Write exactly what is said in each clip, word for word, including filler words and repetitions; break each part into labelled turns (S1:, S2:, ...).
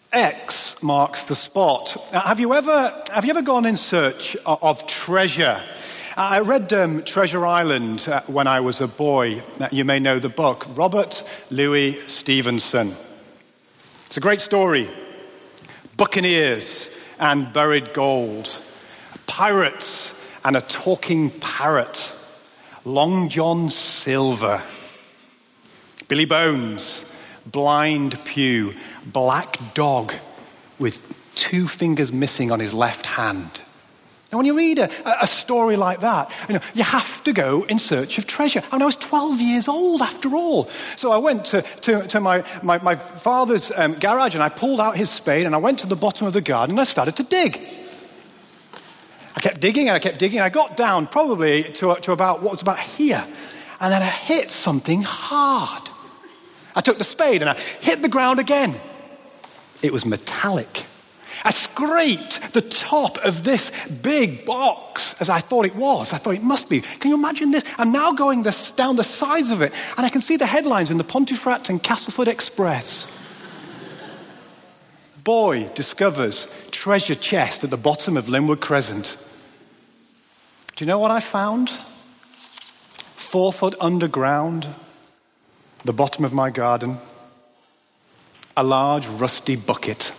S1: X marks the spot. Uh, have you ever have you ever gone in search of, of treasure? Uh, I read um, Treasure Island uh, when I was a boy. Uh, you may know the book. Robert Louis Stevenson. It's a great story. Buccaneers and buried gold. Pirates and a talking parrot. Long John Silver. Billy Bones. Blind Pew. Black dog with two fingers missing on his left hand. Now, when you read a, a story like that, you know, you have to go in search of treasure. And I was twelve years old after all. So I went to, to, to my, my, my father's um, garage and I pulled out his spade and I went to the bottom of the garden and I started to dig. I kept digging and I kept digging. I got down probably to, to about what was about here. And then I hit something hard. I took the spade and I hit the ground again. It was metallic. I scraped the top of this big box as I thought it was. I thought it must be. Can you imagine this? I'm now going this, down the sides of it, and I can see the headlines in the Pontefract and Castleford Express. Boy discovers treasure chest at the bottom of Linwood Crescent. Do you know what I found? Four foot underground, the bottom of my garden, a large rusty bucket.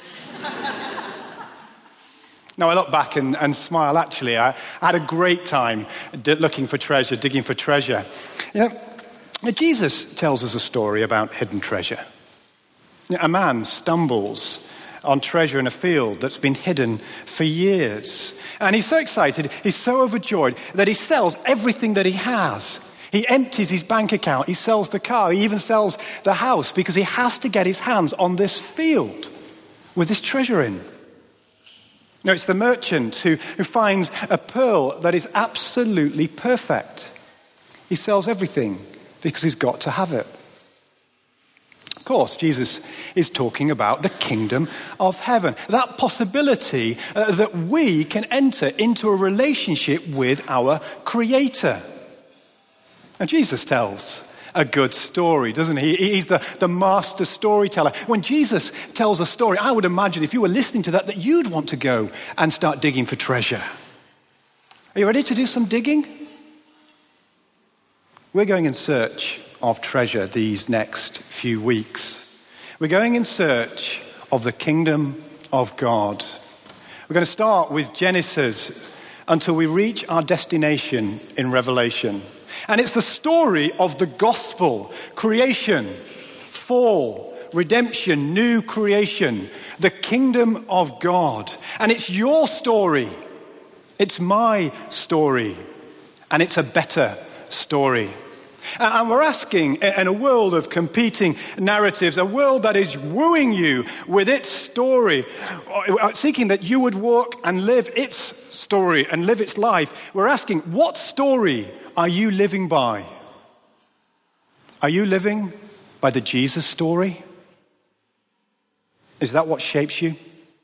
S1: Now, I look back and, and smile. Actually, I, I had a great time d- looking for treasure, digging for treasure. You know, Jesus tells us a story about hidden treasure. You know, a man stumbles on treasure in a field that's been hidden for years. And he's so excited, he's so overjoyed that he sells everything that he has. He empties his bank account, he sells the car, he even sells the house because he has to get his hands on this field with this treasure in. No, it's the merchant who, who finds a pearl that is absolutely perfect. He sells everything because he's got to have it. Of course, Jesus is talking about the kingdom of heaven. That possibility uh, that we can enter into a relationship with our Creator. Now, Jesus tells a good story, doesn't he? He's the, the master storyteller. When Jesus tells a story, I would imagine if you were listening to that, that you'd want to go and start digging for treasure. Are you ready to do some digging? We're going in search of treasure these next few weeks. We're going in search of the kingdom of God. We're going to start with Genesis until we reach our destination in Revelation. And it's the story of the gospel, creation, fall, redemption, new creation, the kingdom of God. And it's your story. It's my story. And it's a better story. And we're asking, in a world of competing narratives, a world that is wooing you with its story, seeking that you would walk and live its story and live its life, we're asking, what story are you living by? Are you living by the Jesus story? Is that what shapes you?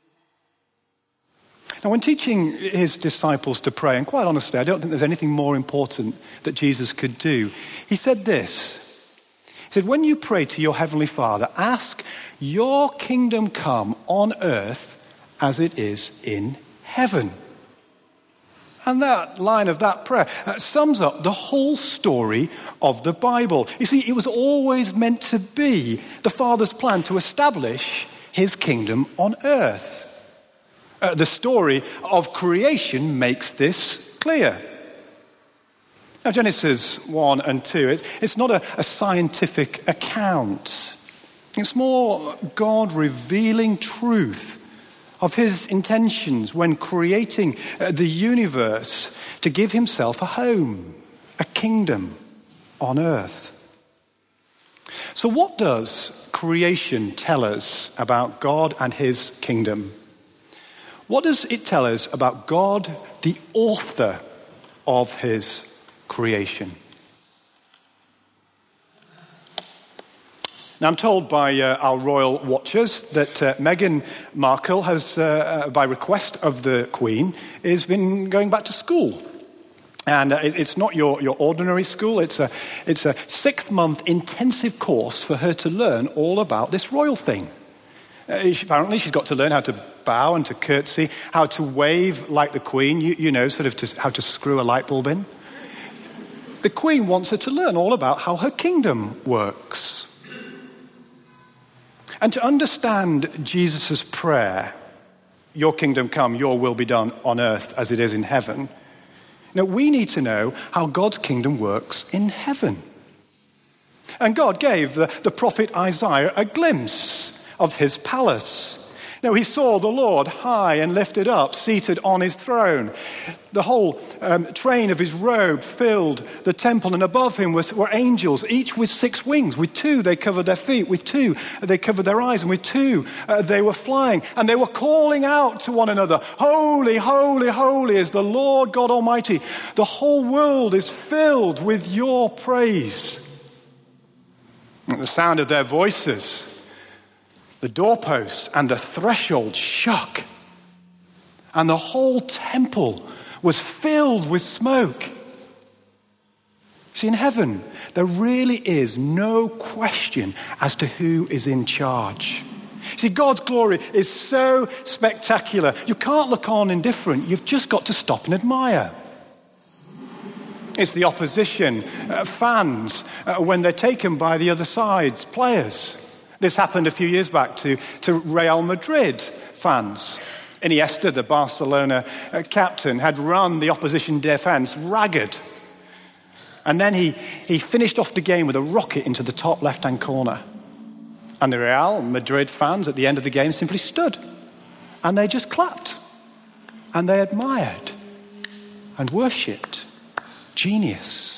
S1: Now, when teaching his disciples to pray, and quite honestly, I don't think there's anything more important that Jesus could do, he said this. He said, when you pray to your heavenly Father, ask your kingdom come on earth as it is in heaven. And that line of that prayer uh, sums up the whole story of the Bible. You see, it was always meant to be the Father's plan to establish his kingdom on earth. Uh, the story of creation makes this clear. Now, Genesis one and two, it's, it's not a, a scientific account. It's more God revealing truth of his intentions when creating uh, the universe to give himself a home, a kingdom on earth. So what does creation tell us about God and his kingdom? What does it tell us about God, the author of his creation? Now, I'm told by uh, our royal watchers that uh, Meghan Markle has, uh, uh, by request of the Queen, has been going back to school. And uh, it, it's not your, your ordinary school. It's a, it's a six-month intensive course for her to learn all about this royal thing. Uh, she, apparently she's got to learn how to bow and to curtsy, how to wave like the Queen, you, you know, sort of to, how to screw a light bulb in. The Queen wants her to learn all about how her kingdom works. And to understand Jesus' prayer, your kingdom come, your will be done on earth as it is in heaven, now we need to know how God's kingdom works in heaven. And God gave the, the prophet Isaiah a glimpse of his palace. Now he saw the Lord high and lifted up, seated on his throne. The whole um, train of his robe filled the temple, and above him was, were angels, each with six wings. With two they covered their feet, with two they covered their eyes, and with two uh, they were flying. And they were calling out to one another, "Holy, holy, holy is the Lord God Almighty. The whole world is filled with your praise." At the sound of their voices, the doorposts and the threshold shook, and the whole temple was filled with smoke. See, in heaven, there really is no question as to who is in charge. See, God's glory is so spectacular, you can't look on indifferent. You've just got to stop and admire. It's the opposition, uh, fans, uh, when they're taken by the other side's players. This happened a few years back to, to Real Madrid fans. Iniesta, the Barcelona uh, captain, had run the opposition defence ragged. And then he, he finished off the game with a rocket into the top left-hand corner. And the Real Madrid fans at the end of the game simply stood. And they just clapped. And they admired and worshipped. Genius.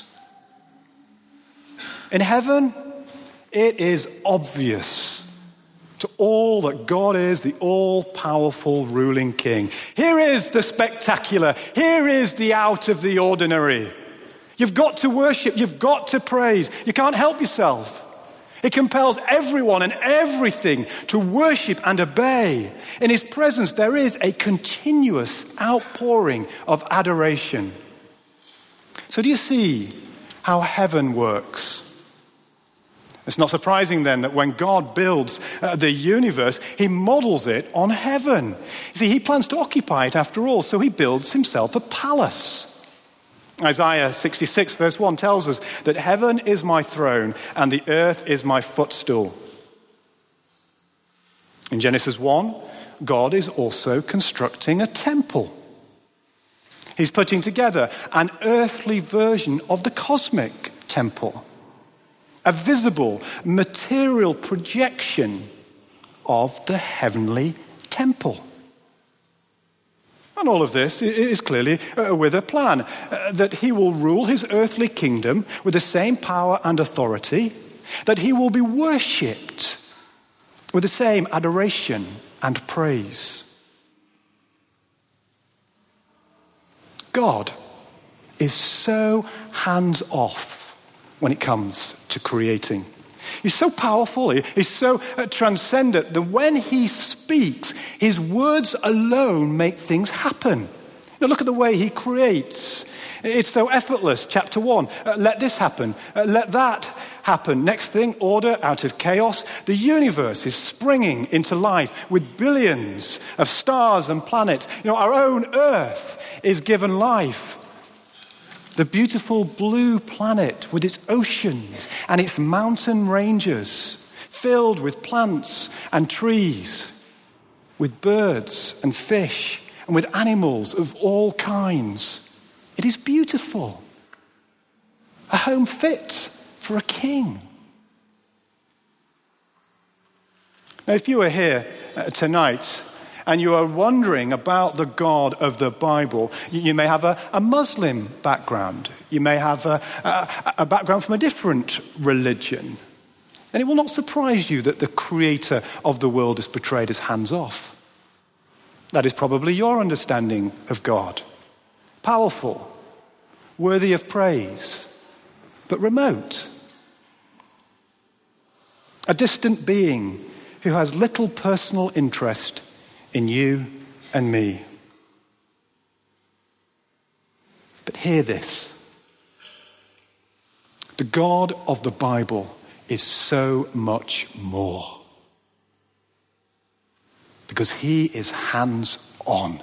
S1: In heaven, it is obvious to all that God is the all-powerful ruling king. Here is the spectacular. Here is the out of the ordinary. You've got to worship. You've got to praise. You can't help yourself. It compels everyone and everything to worship and obey. In his presence, there is a continuous outpouring of adoration. So do you see how heaven works? It's not surprising then that when God builds uh, the universe, he models it on heaven. You see, he plans to occupy it after all, so he builds himself a palace. Isaiah sixty-six verse one tells us that heaven is my throne and the earth is my footstool. In Genesis one, God is also constructing a temple. He's putting together an earthly version of the cosmic temple. A visible, material projection of the heavenly temple. And all of this is clearly uh, with a plan, uh, that he will rule his earthly kingdom with the same power and authority, that he will be worshipped with the same adoration and praise. God is so hands-off when it comes to creating. He's so powerful, he's so uh, transcendent that when he speaks, his words alone make things happen. Now look at the way he creates. It's so effortless. Chapter one, uh, let this happen, uh, let that happen. Next thing, order out of chaos. The universe is springing into life with billions of stars and planets. You know, our own Earth is given life. The beautiful blue planet with its oceans and its mountain ranges, filled with plants and trees, with birds and fish, and with animals of all kinds. It is beautiful. A home fit for a king. Now, if you are here uh, tonight and you are wondering about the God of the Bible, you may have a, a Muslim background. You may have a, a, a background from a different religion. And it will not surprise you that the creator of the world is portrayed as hands-off. That is probably your understanding of God. Powerful, worthy of praise, but remote. A distant being who has little personal interest in you and me. But hear this. The God of the Bible is so much more. because he is hands-on.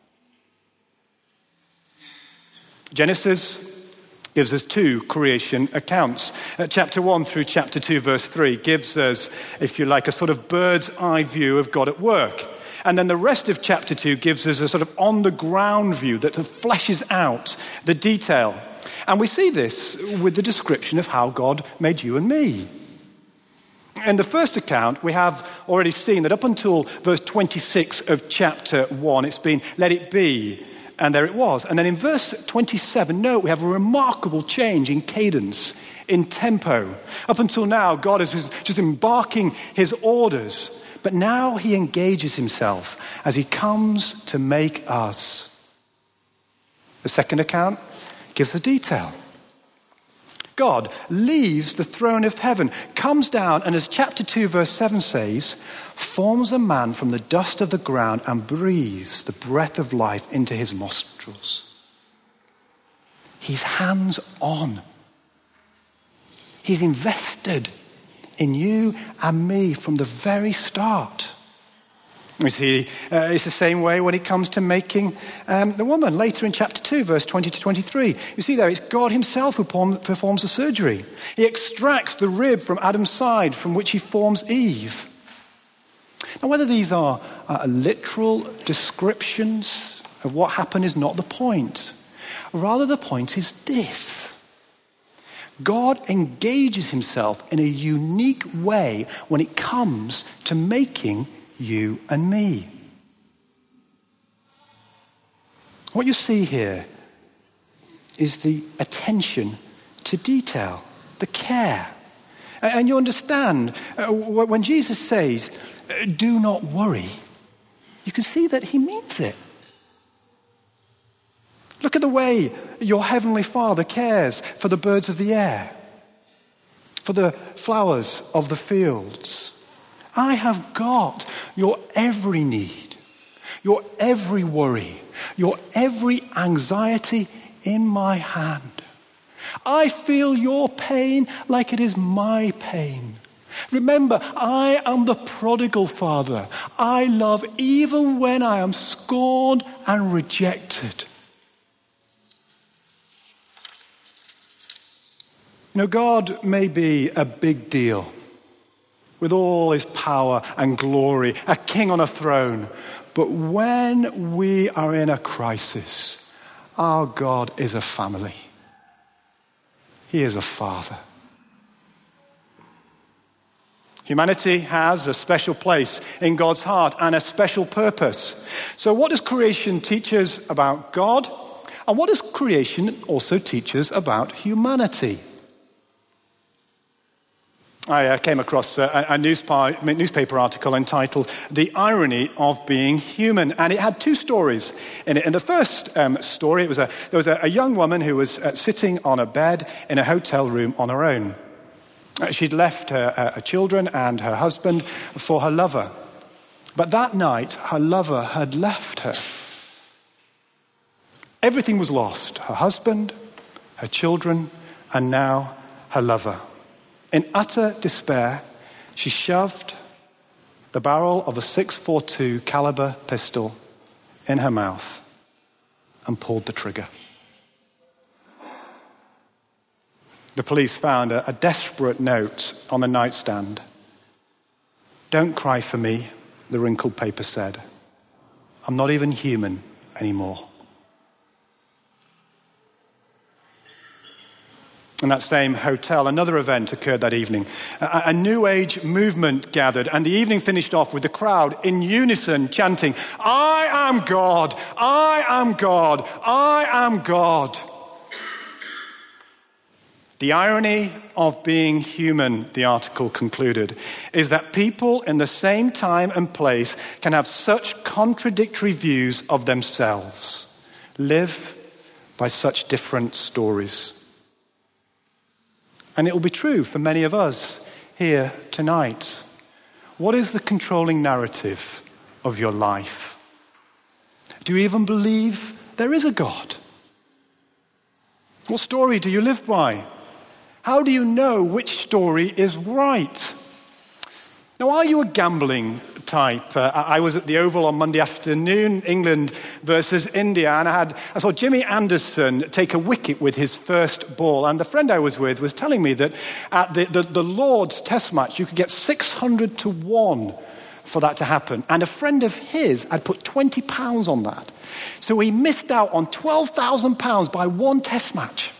S1: Genesis gives us two creation accounts. Uh, chapter one through chapter two, verse three gives us, if you like, a sort of bird's eye view of God at work. And then the rest of chapter two gives us a sort of on-the-ground view that fleshes out the detail. And we see this with the description of how God made you and me. In the first account, we have already seen that up until verse twenty-six of chapter one, it's been, let it be, and there it was. And then in verse twenty-seven, note, we have a remarkable change in cadence, in tempo. Up until now, God is just embarking his orders. But now he engages himself as he comes to make us. The second account gives the detail. God leaves the throne of heaven, comes down, and as chapter two, verse seven says, forms a man from the dust of the ground and breathes the breath of life into his nostrils. He's hands-on. He's invested in you and me from the very start. We see uh, it's the same way when it comes to making um, the woman. Later in chapter two, verse twenty to twenty-three, you see there, it's God himself who performs the surgery. He extracts the rib from Adam's side from which he forms Eve. Now, whether these are uh, literal descriptions of what happened is not the point. Rather, the point is this. God engages himself in a unique way when it comes to making you and me. What you see here is the attention to detail, the care. And you understand, when Jesus says, do not worry, you can see that he means it. Look at the way your heavenly Father cares for the birds of the air, for the flowers of the fields. I have got your every need, your every worry, your every anxiety in my hand. I feel your pain like it is my pain. Remember, I am the prodigal father. I love even when I am scorned and rejected. You know, God may be a big deal with all his power and glory, a king on a throne. But when we are in a crisis, our God is a family. He is a father. Humanity has a special place in God's heart and a special purpose. So what does creation teach us about God? And what does creation also teach us about humanity? I uh, came across uh, a, a newspa- newspaper article entitled The Irony of Being Human, and it had two stories in it. In the first um, story, it was a, there was a, a young woman who was uh, sitting on a bed in a hotel room on her own. Uh, she'd left her, uh, her children and her husband for her lover. But that night, her lover had left her. Everything was lost. Her husband, her children, and now her lover. In utter despair, she shoved the barrel of a six forty-two caliber pistol in her mouth and pulled the trigger. The police found a, a desperate note on the nightstand. "Don't cry for me," the wrinkled paper said. "I'm not even human anymore." In that same hotel, another event occurred that evening. A, a New Age movement gathered, and the evening finished off with the crowd in unison chanting, "I am God, I am God, I am God." The irony of being human, the article concluded, is that people in the same time and place can have such contradictory views of themselves, live by such different stories. And it will be true for many of us here tonight. What is the controlling narrative of your life? Do you even believe there is a God? What story do you live by? How do you know which story is right? Now, are you a gambling type. Uh, I was at the Oval on Monday afternoon, England versus India, and I had I saw Jimmy Anderson take a wicket with his first ball. And the friend I was with was telling me that at the, the, the Lord's Test match, you could get six hundred to one for that to happen. And a friend of his had put twenty pounds on that. So he missed out on twelve thousand pounds by one Test match.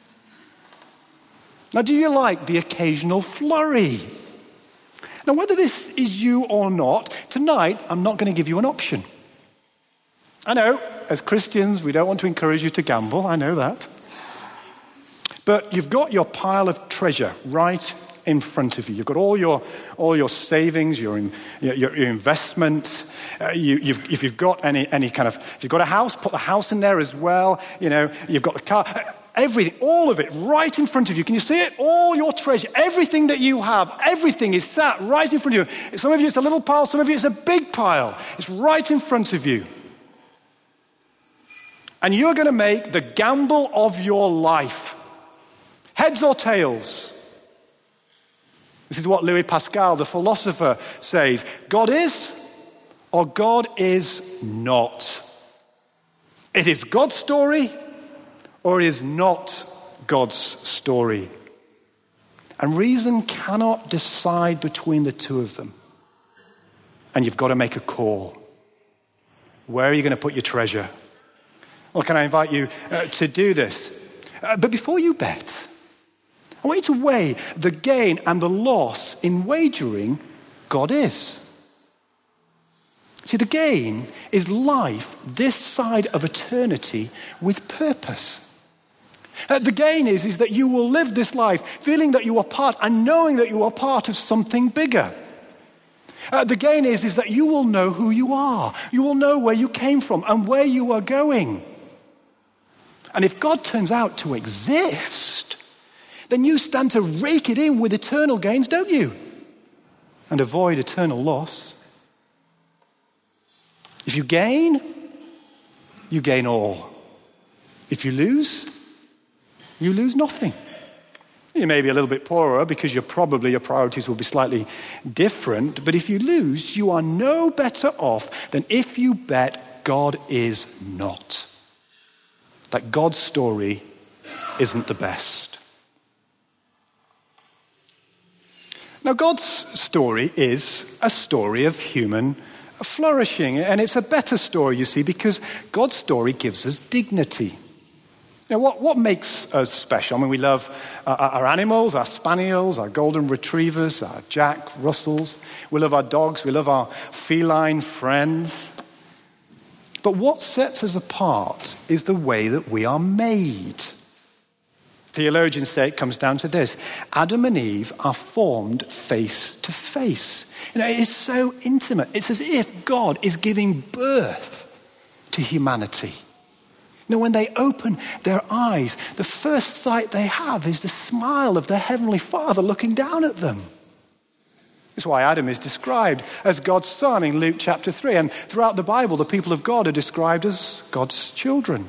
S1: Now, do you like the occasional flurry? Now, whether this is you or not, tonight I'm not going to give you an option. I know, as Christians, we don't want to encourage you to gamble. I know that. But you've got your pile of treasure right in front of you. You've got all your all your savings, your your, your investments. Uh, you, you've, if you've got any any kind of, if you've got a house, put the house in there as well. You know, you've got the car. Everything, all of it right in front of you. Can you see it? All your treasure, everything that you have, everything is sat right in front of you. Some of you it's a little pile, some of you it's a big pile. It's right in front of you. And you're going to make the gamble of your life. Heads or tails? This is what Louis Pascal, the philosopher, says. God is or God is not. It is God's story or it is not God's story. And reason cannot decide between the two of them. And you've got to make a call. Where are you going to put your treasure? Well, can I invite you uh, to do this? Uh, but before you bet, I want you to weigh the gain and the loss in wagering God is. See, the gain is life this side of eternity with purpose. Uh, the gain is, is that you will live this life feeling that you are part and knowing that you are part of something bigger. Uh, the gain is, is that you will know who you are. You will know where you came from and where you are going. And if God turns out to exist, then you stand to rake it in with eternal gains, don't you? And avoid eternal loss. If you gain, you gain all. If you lose, you lose nothing. You may be a little bit poorer because you're probably your priorities will be slightly different. But if you lose, you are no better off than if you bet God is not. That God's story isn't the best. Now, God's story is a story of human flourishing. And it's a better story, you see, because God's story gives us dignity. Now, what, what makes us special? I mean, we love uh, our animals, our spaniels, our golden retrievers, our Jack Russells. We love our dogs. We love our feline friends. But what sets us apart is the way that we are made. Theologians say it comes down to this. Adam and Eve are formed face to face. You know, it is so intimate. It's as if God is giving birth to humanity. You know, when they open their eyes, the first sight they have is the smile of their Heavenly Father looking down at them. That's why Adam is described as God's son in Luke chapter three. And throughout the Bible, the people of God are described as God's children.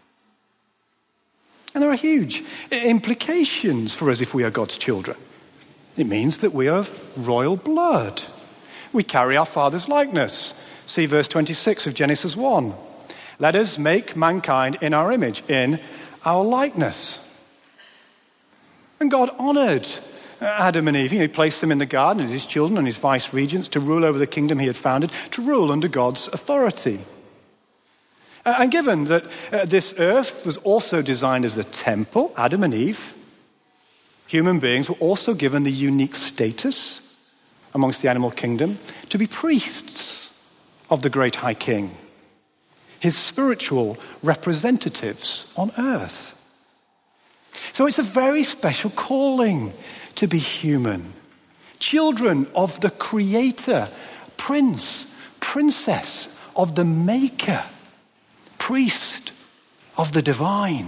S1: And there are huge implications for us if we are God's children. It means that we are of royal blood. We carry our Father's likeness. See verse twenty-six of Genesis one. Let us make mankind in our image, in our likeness. And God honored Adam and Eve. He placed them in the garden as his children and his vice-regents to rule over the kingdom he had founded, to rule under God's authority. And given that uh, this earth was also designed as a temple, Adam and Eve, human beings were also given the unique status amongst the animal kingdom to be priests of the great high king, his spiritual representatives on earth. So it's a very special calling to be human. Children of the Creator, prince, princess of the Maker, priest of the divine.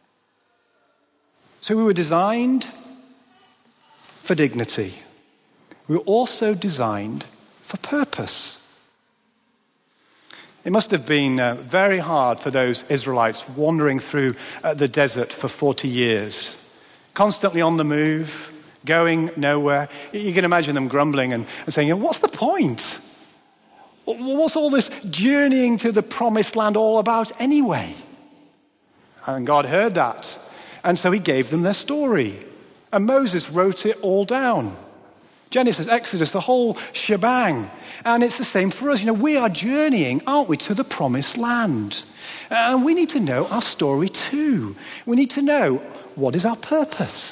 S1: So we were designed for dignity. We were also designed for purpose. It must have been uh, very hard for those Israelites wandering through uh, the desert for forty years, constantly on the move, going nowhere. You can imagine them grumbling and, and saying, what's the point? What's all this journeying to the promised land all about anyway? And God heard that. And so he gave them their story. And Moses wrote it all down. Genesis, Exodus, the whole shebang. And it's the same for us. You know, we are journeying, aren't we, to the promised land. And we need to know our story too. We need to know what is our purpose.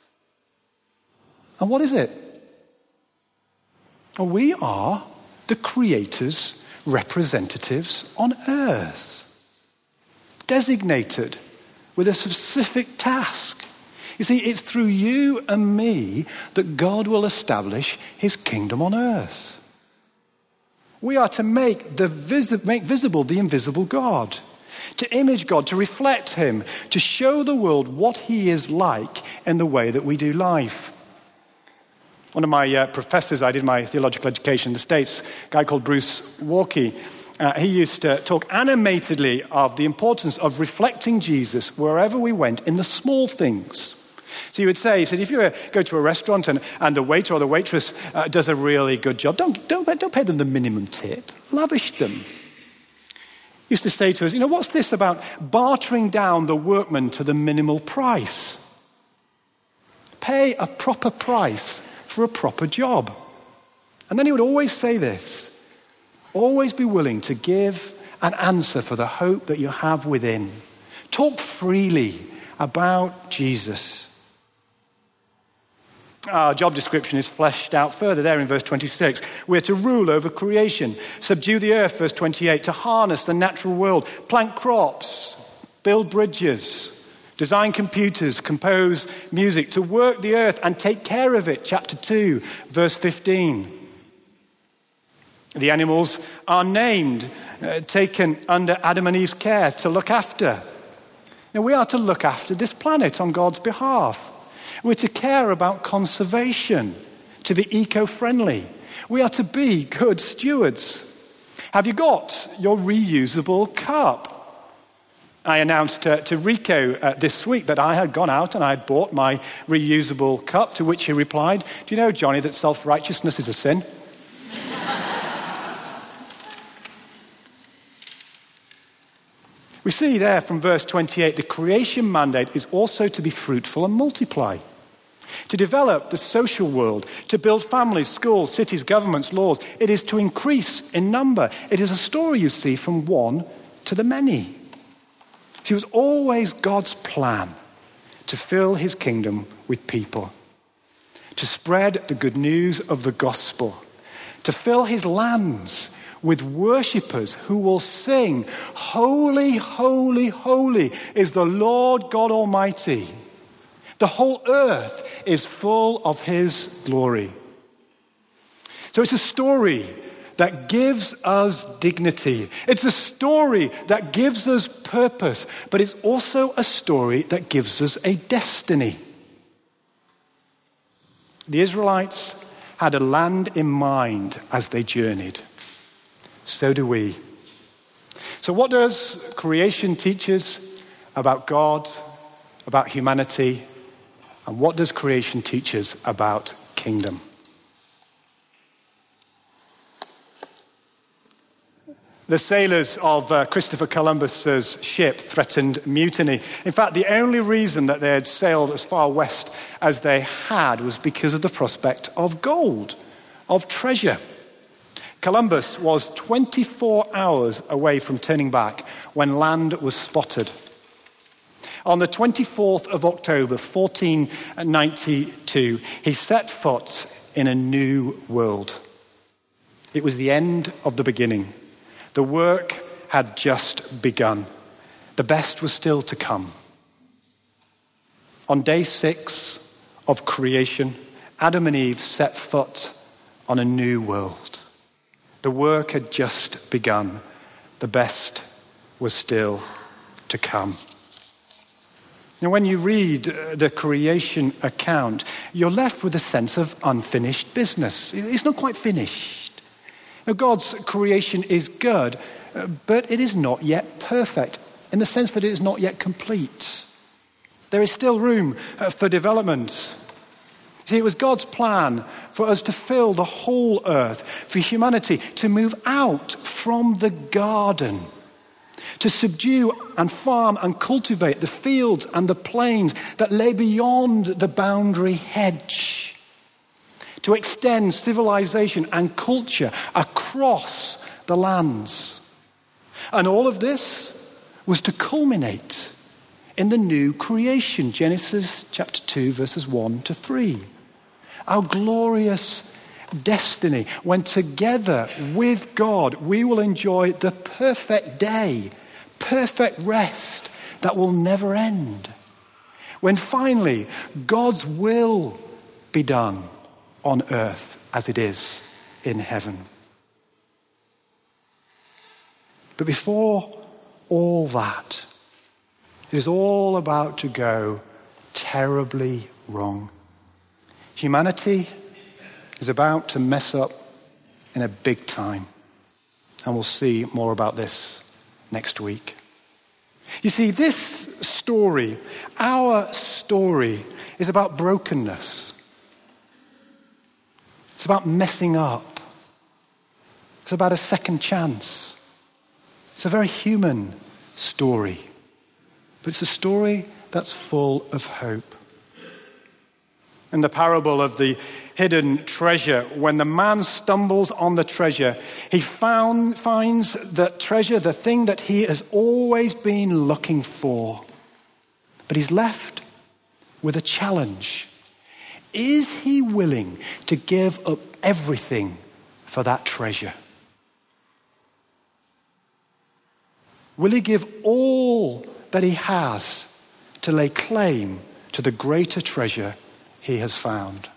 S1: And what is it? Well, we are the Creator's representatives on earth, designated with a specific task. You see, it's through you and me that God will establish his kingdom on earth. We are to make, the visi- make visible the invisible God, to image God, to reflect him, to show the world what he is like in the way that we do life. One of my uh, professors, I did my theological education in the States, a guy called Bruce Walkie, uh, he used to talk animatedly of the importance of reflecting Jesus wherever we went in the small things. So he would say, he said, if you uh, go to a restaurant and, and the waiter or the waitress uh, does a really good job, don't, don't, don't pay them the minimum tip, lavish them. He used to say to us, you know, what's this about bartering down the workman to the minimal price? Pay a proper price for a proper job. And then he would always say this, always be willing to give an answer for the hope that you have within. Talk freely about Jesus. Our job description is fleshed out further there in verse twenty-six. We're to rule over creation, subdue the earth, verse twenty-eight, to harness the natural world, plant crops, build bridges, design computers, compose music, to work the earth and take care of it, chapter two, verse fifteen. The animals are named, uh, taken under Adam and Eve's care to look after. Now, we are to look after this planet on God's behalf. We're to care about conservation, to be eco-friendly. We are to be good stewards. Have you got your reusable cup? I announced to, to Rico uh, this week that I had gone out and I had bought my reusable cup, to which he replied, do you know, Johnny, that self-righteousness is a sin? We see there from verse twenty-eight, the creation mandate is also to be fruitful and multiply, to develop the social world, to build families, schools, cities, governments, laws. It is to increase in number. It is a story, you see, from one to the many. See, it was always God's plan to fill his kingdom with people, to spread the good news of the gospel, to fill his lands with worshippers who will sing, holy, holy, holy is the Lord God Almighty. The whole earth is full of his glory. So it's a story that gives us dignity. It's a story that gives us purpose, but it's also a story that gives us a destiny. The Israelites had a land in mind as they journeyed. So do we. So what does creation teach us about God, about humanity, and what does creation teach us about kingdom? The sailors of uh, Christopher Columbus's ship threatened mutiny. In fact, the only reason that they had sailed as far west as they had was because of the prospect of gold, of treasure. Columbus was twenty-four hours away from turning back when land was spotted. On the twenty-fourth of October, fourteen ninety-two, he set foot in a new world. It was the end of the beginning. The work had just begun. The best was still to come. On day six of creation, Adam and Eve set foot on a new world. The work had just begun. The best was still to come. Now, when you read the creation account, you're left with a sense of unfinished business. It's not quite finished. Now, God's creation is good, but it is not yet perfect, in the sense that it is not yet complete. There is still room for development. See, it was God's plan for us to fill the whole earth, for humanity to move out from the garden, to subdue and farm and cultivate the fields and the plains that lay beyond the boundary hedge, to extend civilization and culture across the lands. And all of this was to culminate in the new creation, Genesis chapter two, verses one to three. Our glorious destiny, when together with God we will enjoy the perfect day, perfect rest that will never end. When finally God's will be done on earth as it is in heaven. But before all that, it is all about to go terribly wrong. Humanity is about to mess up in a big time. And we'll see more about this next week. You see, this story, our story, is about brokenness. It's about messing up. It's about a second chance. It's a very human story. But it's a story that's full of hope. In the parable of the hidden treasure, when the man stumbles on the treasure, he found, finds that treasure, the thing that he has always been looking for. But he's left with a challenge. Is he willing to give up everything for that treasure? Will he give all that he has to lay claim to the greater treasure he has found?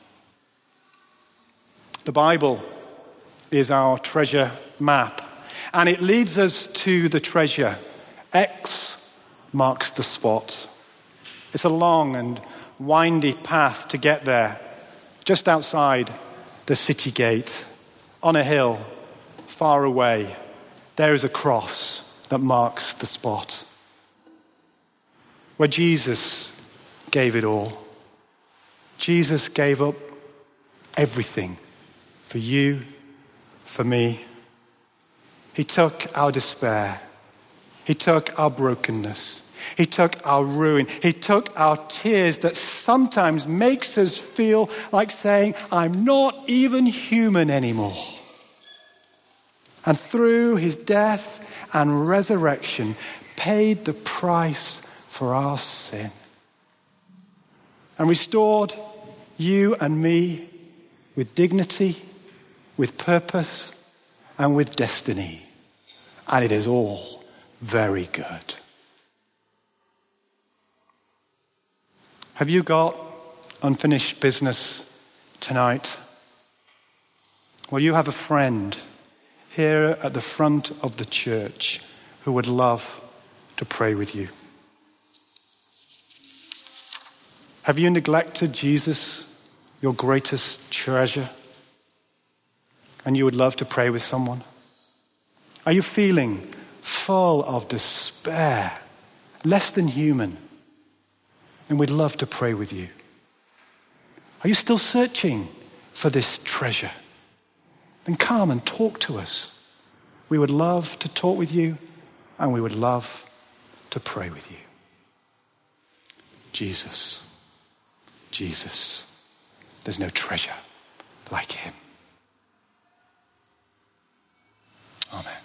S1: The Bible is our treasure map, and it leads us to the treasure. X marks the spot. It's a long and windy path to get there, just outside the city gate, on a hill, far away. There is a cross that marks the spot, where Jesus gave it all. Jesus gave up everything for you, for me. He took our despair. He took our brokenness. He took our ruin. He took our tears that sometimes makes us feel like saying, I'm not even human anymore. And through his death and resurrection, paid the price for our sin. And restored you and me with dignity, with purpose, and with destiny. And it is all very good. Have you got unfinished business tonight? Well, you have a friend here at the front of the church who would love to pray with you. Have you neglected Jesus, your greatest treasure, and you would love to pray with someone? Are you feeling full of despair, less than human, and we'd love to pray with you? Are you still searching for this treasure? Then come and talk to us. We would love to talk with you, and we would love to pray with you. Jesus. Jesus. There's no treasure like him. Amen.